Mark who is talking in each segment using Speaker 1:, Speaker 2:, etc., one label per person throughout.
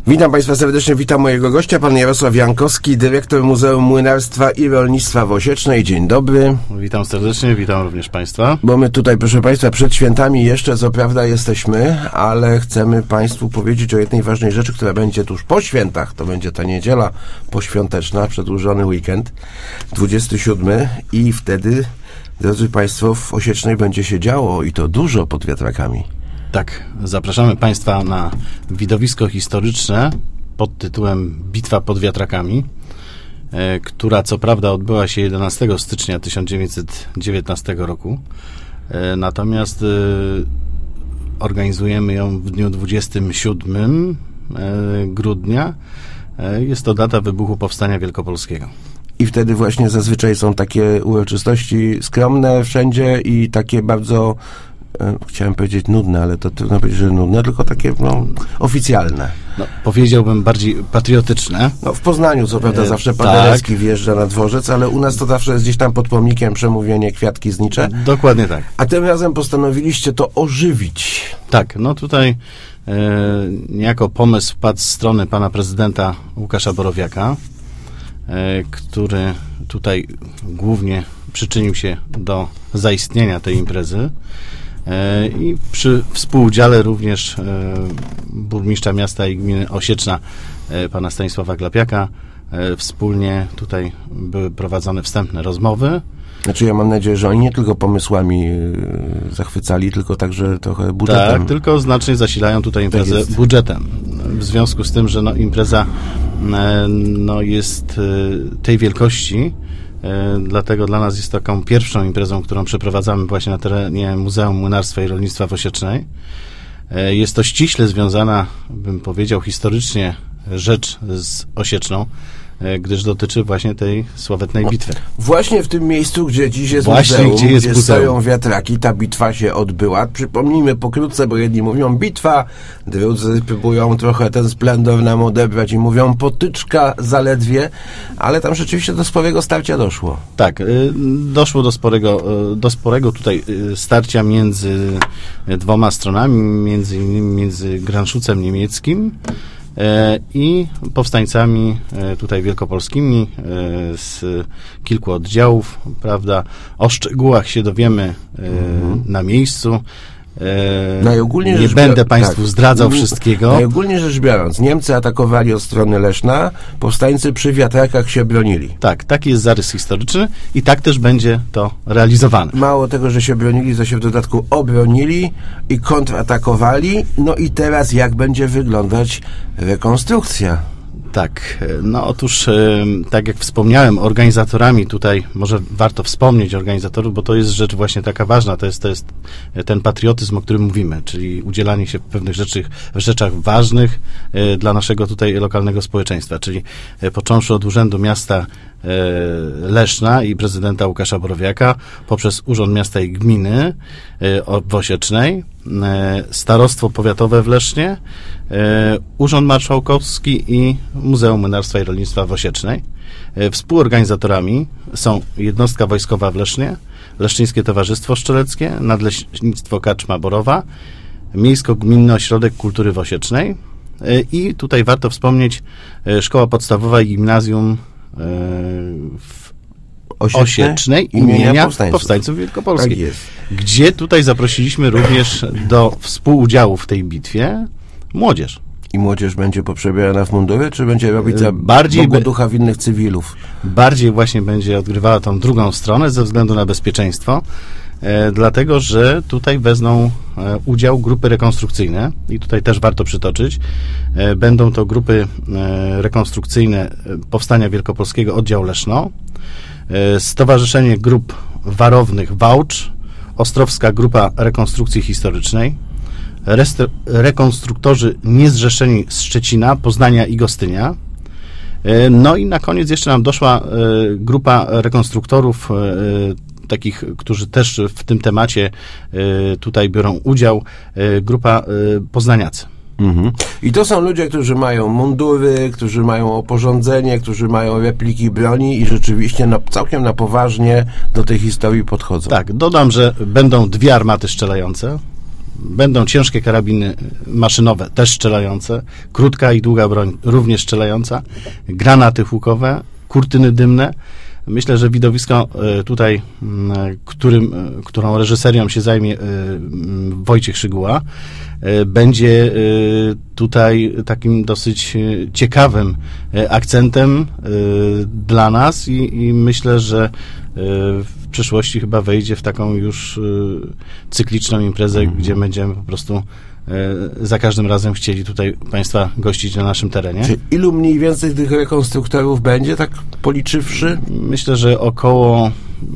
Speaker 1: Witam Państwa serdecznie, witam mojego gościa, pan Jarosław Jankowski, dyrektor Muzeum Młynarstwa i Rolnictwa w Osiecznej. Dzień dobry.
Speaker 2: Witam serdecznie, witam również Państwa.
Speaker 1: Bo my tutaj, proszę Państwa, przed świętami jeszcze co prawda jesteśmy, ale chcemy Państwu powiedzieć o jednej ważnej rzeczy, która będzie tuż po świętach. To będzie ta niedziela poświąteczna, przedłużony weekend, 27 i wtedy, drodzy Państwo, w Osiecznej będzie się działo i to dużo pod wiatrakami.
Speaker 2: Tak, zapraszamy Państwa na widowisko historyczne pod tytułem Bitwa pod wiatrakami, która co prawda odbyła się 11 stycznia 1919 roku, natomiast organizujemy ją w dniu 27 grudnia. Jest to data wybuchu Powstania Wielkopolskiego.
Speaker 1: I wtedy właśnie zazwyczaj są takie uroczystości skromne wszędzie i takie bardzo... Chciałem powiedzieć nudne, ale to trudno powiedzieć, że nudne, tylko takie oficjalne.
Speaker 2: No, powiedziałbym bardziej patriotyczne.
Speaker 1: No, w Poznaniu co prawda zawsze Paderewski wjeżdża na dworzec, ale u nas to zawsze jest gdzieś tam pod pomnikiem przemówienie kwiatki znicze.
Speaker 2: Dokładnie tak.
Speaker 1: A tym razem postanowiliście to ożywić.
Speaker 2: Tak, no tutaj niejako pomysł padł z strony pana prezydenta Łukasza Borowiaka, który tutaj głównie przyczynił się do zaistnienia tej imprezy i przy współudziale również burmistrza miasta i gminy Osieczna, pana Stanisława Glapiaka, wspólnie tutaj były prowadzone wstępne rozmowy.
Speaker 1: Znaczy ja mam nadzieję, że oni nie tylko pomysłami zachwycali, tylko także trochę budżetem.
Speaker 2: Tak, tylko znacznie zasilają tutaj imprezę budżetem. W związku z tym, że impreza jest tej wielkości, dlatego dla nas jest taką pierwszą imprezą, którą przeprowadzamy właśnie na terenie Muzeum Młynarstwa i Rolnictwa w Osiecznej. Jest to ściśle związana, bym powiedział, historycznie rzecz z Osieczną, gdyż dotyczy właśnie tej sławetnej bitwy.
Speaker 1: Właśnie w tym miejscu, gdzie dziś jest muzeum, gdzie stoją wiatraki, ta bitwa się odbyła. Przypomnijmy pokrótce, bo jedni mówią bitwa, drudzy próbują trochę ten splendor nam odebrać i mówią potyczka zaledwie, ale tam rzeczywiście do sporego starcia doszło.
Speaker 2: Tak, doszło do sporego tutaj starcia między dwoma stronami, między innymi między Granszucem niemieckim i powstańcami tutaj wielkopolskimi z kilku oddziałów, prawda? O szczegółach się dowiemy na miejscu. Nie będę Państwu zdradzał wszystkiego.
Speaker 1: Najogólniej rzecz biorąc, Niemcy atakowali od strony Leszna, powstańcy przy wiatrakach się bronili.
Speaker 2: Tak, taki jest zarys historyczny i tak też będzie to realizowane.
Speaker 1: Mało tego, że się bronili, to się w dodatku obronili i kontratakowali. No i teraz jak będzie wyglądać rekonstrukcja?
Speaker 2: Tak, otóż, tak jak wspomniałem, organizatorami tutaj, może warto wspomnieć organizatorów, bo to jest rzecz właśnie taka ważna, to jest ten patriotyzm, o którym mówimy, czyli udzielanie się w pewnych rzeczach ważnych dla naszego tutaj lokalnego społeczeństwa, czyli począwszy od Urzędu Miasta Leszna i prezydenta Łukasza Borowiaka, poprzez Urząd Miasta i Gminy w Osiecznej, Starostwo Powiatowe w Lesznie, Urząd Marszałkowski i Muzeum Młynarstwa i Rolnictwa w Osiecznej. Współorganizatorami są Jednostka Wojskowa w Lesznie, Leszczyńskie Towarzystwo Strzeleckie, Nadleśnictwo Karczma Borowa, Miejsko-Gminny Ośrodek Kultury w Osiecznej i tutaj warto wspomnieć Szkoła Podstawowa i Gimnazjum w Osiecznej imienia Powstańców Wielkopolskich,
Speaker 1: tak jest.
Speaker 2: Gdzie tutaj zaprosiliśmy również do współudziału w tej bitwie młodzież.
Speaker 1: I młodzież będzie poprzebierana w mundury, czy będzie robić za Bogu ducha winnych cywilów?
Speaker 2: Bardziej właśnie będzie odgrywała tą drugą stronę ze względu na bezpieczeństwo, dlatego, że tutaj wezmą udział grupy rekonstrukcyjne i tutaj też warto przytoczyć. Będą to grupy rekonstrukcyjne Powstania Wielkopolskiego Oddział Leszno, Stowarzyszenie Grup Warownych Wałcz, Ostrowska Grupa Rekonstrukcji Historycznej, rekonstruktorzy niezrzeszeni z Szczecina, Poznania i Gostynia. No i na koniec jeszcze nam doszła grupa rekonstruktorów, takich, którzy też w tym temacie tutaj biorą udział, grupa poznaniacy.
Speaker 1: Mhm. I to są ludzie, którzy mają mundury, którzy mają oporządzenie, którzy mają repliki broni i rzeczywiście całkiem na poważnie do tej historii podchodzą.
Speaker 2: Tak, dodam, że będą 2 armaty strzelające, Będą ciężkie karabiny maszynowe, też strzelające, krótka i długa broń, również strzelająca, granaty hukowe, kurtyny dymne. Myślę, że widowisko tutaj, którą reżyserią się zajmie Wojciech Szyguła, będzie tutaj takim dosyć ciekawym akcentem dla nas i myślę, że w przyszłości chyba wejdzie w taką już cykliczną imprezę, gdzie będziemy po prostu za każdym razem chcieli tutaj Państwa gościć na naszym terenie.
Speaker 1: Czy ilu mniej więcej tych rekonstruktorów będzie, tak policzywszy?
Speaker 2: Myślę, że około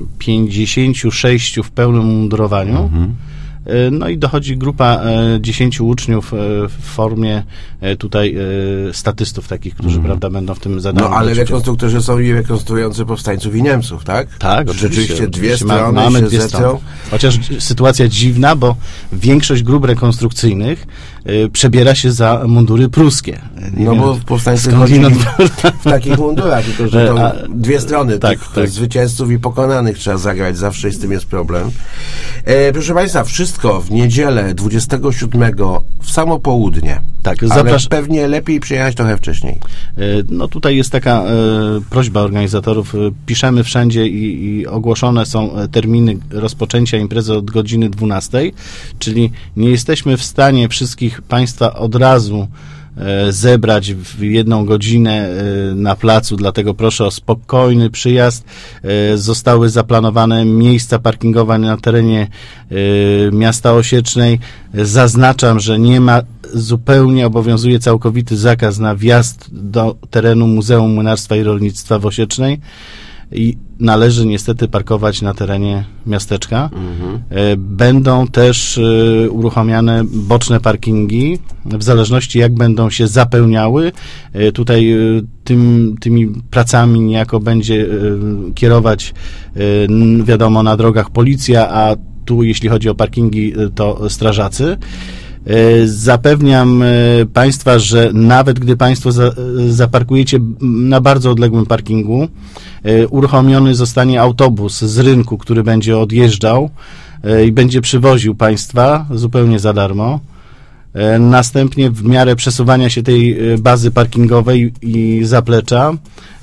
Speaker 2: 56 w pełnym mundurowaniu. No i dochodzi grupa 10 uczniów w formie tutaj statystów takich, którzy prawda, będą w tym zadaniu.
Speaker 1: No ale rekonstruktorzy są i rekonstruujący powstańców i Niemców, tak?
Speaker 2: Tak,
Speaker 1: rzeczywiście dwie strony
Speaker 2: mamy
Speaker 1: się
Speaker 2: dwie strony. Chociaż sytuacja dziwna, bo większość grup rekonstrukcyjnych przebiera się za mundury pruskie.
Speaker 1: Bo powstańcy chodzili w takich mundurach, tylko że to dwie strony tych zwycięzców i pokonanych trzeba zagrać, zawsze z tym jest problem. Proszę Państwa, wszystko w niedzielę 27 w samo południe. Tak, ale pewnie lepiej przyjechać trochę wcześniej.
Speaker 2: No tutaj jest taka prośba organizatorów. Piszemy wszędzie i ogłoszone są terminy rozpoczęcia imprezy od godziny 12, czyli nie jesteśmy w stanie wszystkich Państwa od razu zebrać w 1 godzinę na placu, dlatego proszę o spokojny przyjazd. Zostały zaplanowane miejsca parkingowe na terenie miasta Osiecznej. Zaznaczam, że zupełnie obowiązuje całkowity zakaz na wjazd do terenu Muzeum Młynarstwa i Rolnictwa w Osiecznej i należy niestety parkować na terenie miasteczka. Będą też uruchamiane boczne parkingi, w zależności jak będą się zapełniały. Tutaj tymi pracami niejako będzie kierować, wiadomo, na drogach policja, a tu jeśli chodzi o parkingi, to strażacy. Zapewniam Państwa, że nawet gdy Państwo zaparkujecie na bardzo odległym parkingu, uruchomiony zostanie autobus z rynku, który będzie odjeżdżał i będzie przywoził Państwa zupełnie za darmo. Następnie w miarę przesuwania się tej bazy parkingowej i zaplecza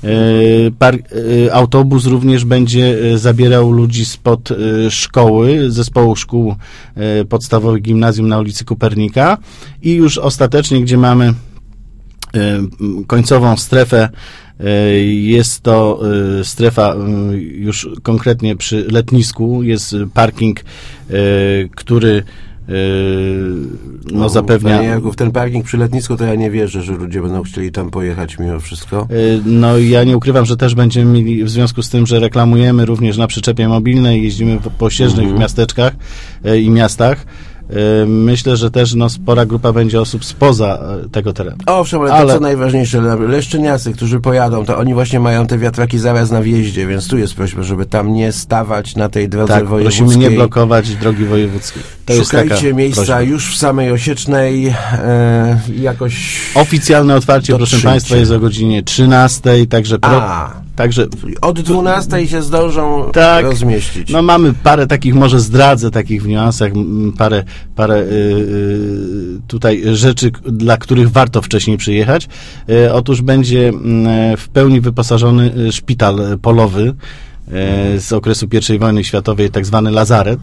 Speaker 2: autobus również będzie zabierał ludzi spod szkoły, zespołu szkół podstawowych gimnazjum na ulicy Kopernika i już ostatecznie, gdzie mamy końcową strefę, jest to strefa już konkretnie przy letnisku, jest parking, który zapewnia...
Speaker 1: Panie Jarku, w ten parking przy letnisku to ja nie wierzę, że ludzie będą chcieli tam pojechać mimo wszystko.
Speaker 2: No ja nie ukrywam, że też będziemy mieli, w związku z tym, że reklamujemy również na przyczepie mobilnej, jeździmy po osiecznych miasteczkach i miastach. Myślę, że też spora grupa będzie osób spoza tego terenu.
Speaker 1: Owszem, ale to co najważniejsze, leszczyniacy, którzy pojadą, to oni właśnie mają te wiatraki zaraz na wjeździe, więc tu jest prośba, żeby tam nie stawać na tej drodze wojewódzkiej.
Speaker 2: Prosimy nie blokować drogi wojewódzkiej.
Speaker 1: Szukajcie miejsca prośba. Już w samej Osiecznej, jakoś...
Speaker 2: Oficjalne otwarcie, proszę Państwa, jest o godzinie 13, także... Także
Speaker 1: od 12 się zdążą rozmieścić.
Speaker 2: No mamy parę takich, może zdradzę takich w niuansach, parę tutaj rzeczy, dla których warto wcześniej przyjechać. Otóż będzie w pełni wyposażony szpital polowy z okresu I wojny światowej, tak zwany lazaret.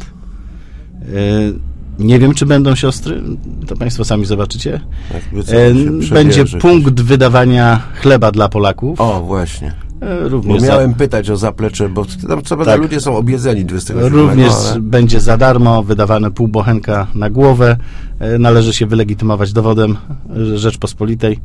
Speaker 2: Nie wiem, czy będą siostry, to Państwo sami zobaczycie. Będzie punkt wydawania chleba dla Polaków.
Speaker 1: O, właśnie. Również miałem pytać o zaplecze, bo tam co prawda ludzie są objedzeni 27.
Speaker 2: Również będzie za darmo wydawane pół bochenka na głowę. Należy się wylegitymować dowodem Rzeczpospolitej.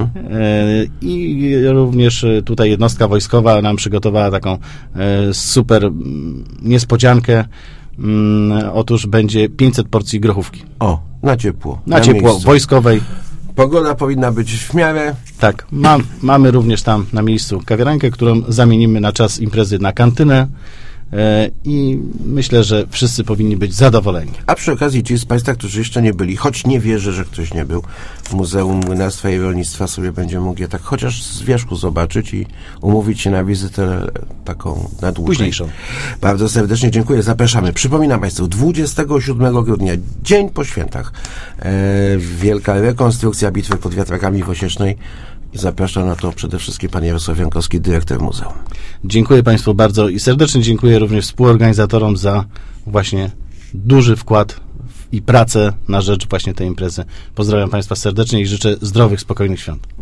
Speaker 2: I również tutaj jednostka wojskowa nam przygotowała taką super niespodziankę. Otóż będzie 500 porcji grochówki.
Speaker 1: O, na ciepło.
Speaker 2: Na ciepło, miejscu. Wojskowej.
Speaker 1: Pogoda powinna być w miarę.
Speaker 2: Tak, mamy również tam na miejscu kawiarenkę, którą zamienimy na czas imprezy na kantynę. i myślę, że wszyscy powinni być zadowoleni.
Speaker 1: A przy okazji ci z Państwa, którzy jeszcze nie byli, choć nie wierzę, że ktoś nie był, w Muzeum Młynarstwa i Rolnictwa sobie będzie mógł je tak chociaż z wierzchu zobaczyć i umówić się na wizytę taką na dłużej.
Speaker 2: Późniejszą.
Speaker 1: Bardzo serdecznie dziękuję, zapraszamy. Przypominam Państwu, 27 grudnia, dzień po świętach, wielka rekonstrukcja bitwy pod Wiatrakami w Osiecznej. I zapraszam na to przede wszystkim pan Jarosław Jankowski, dyrektor muzeum.
Speaker 2: Dziękuję Państwu bardzo i serdecznie dziękuję również współorganizatorom za właśnie duży wkład i pracę na rzecz właśnie tej imprezy. Pozdrawiam Państwa serdecznie i życzę zdrowych, spokojnych świąt.